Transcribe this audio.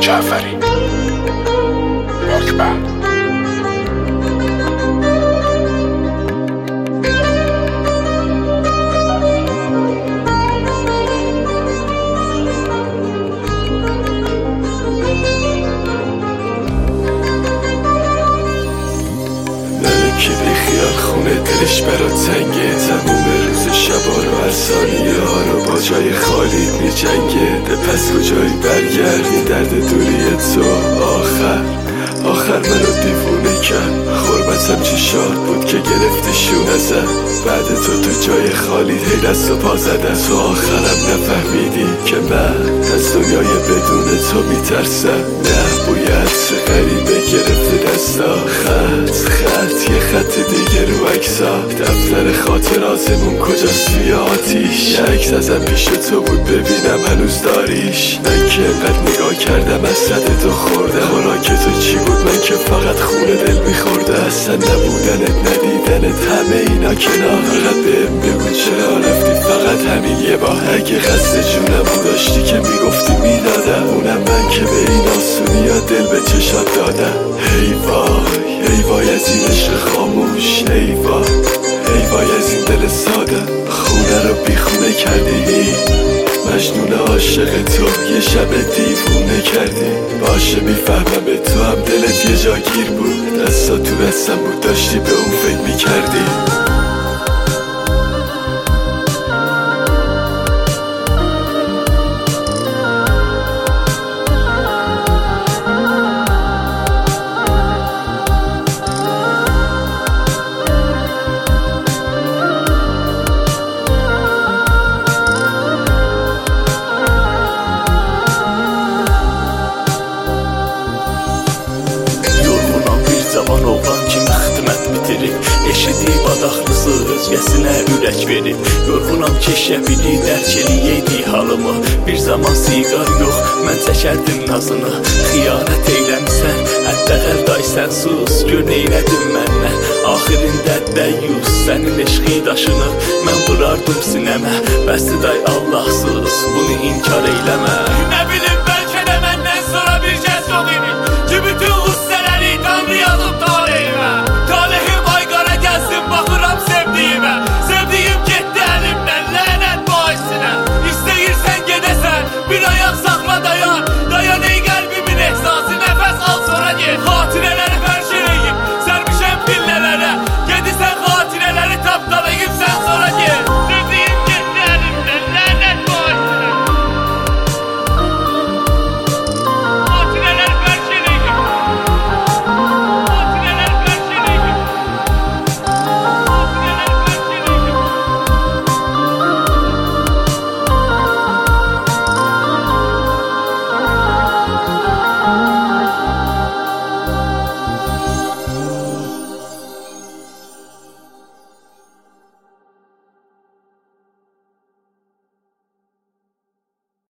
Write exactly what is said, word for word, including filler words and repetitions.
جعفری واکبر. که بیخیال خونه دلش برا تنگه، تموم روز شبا رو هر ثانیه ها رو با جای خالی می جنگه. ده پس کجایی برگردی درد دوری تو، آخر آخر منو دیوونه کرد. غربتم چی شاد بود که گرفتی شونه زد، بعد تو تو جای خالی هی دست و پا زدم. تو آخرم نفهمیدی که من از دنیای بدون تو میترسم. نه بوی عطر غریبه گرفته دستا، خط خط یه خط دیگه رو عکسا. دفتر خاطراتمون کجاست توی آتیش، عکس ازم پیش تو بود ببینم هنوز داریش. من که انقدر نگاه کردم حسرت تو خوردم، خوراک تو چی بود من که فقط خونه دل میخورده. اصلا نبودنت ندیدنت همه اینا کنار، فقط بهم بگو چرا رفتی فقط همین یه بار. اگه قصد جونمو داشتی که میگفتی میدادم، اونم من که به این آسونی یا دل به چشات دادم. هی وای هی وای از این عشق خاموش، هی وای هی وای از این دل ساده. خونه رو بیخونه کردی، مجنون عاشق تو یه شب دیوونه کردی. باشه میفهمم به تو هم دلت یه جاگیر بود، دستا تو دستم بود داشتی به اون فکر میکردی. Cavan oğlan kimi xidmət bitirib, eşidib adaxlısı özgəsinə ürək verib. Yorğunam ki şəbili dərk eləyəydi halımı, bir zaman siqar yox mən çəkərdim nazını. Xiyanət eyləmsən, həddəqəl day sən sus, gör neylədin məndən. Axirində dəyyus sənin eşqi daşını mən vurardım sinəmə. Bəsdir day Allahsız bunu inkar eyləmə. Nə bilim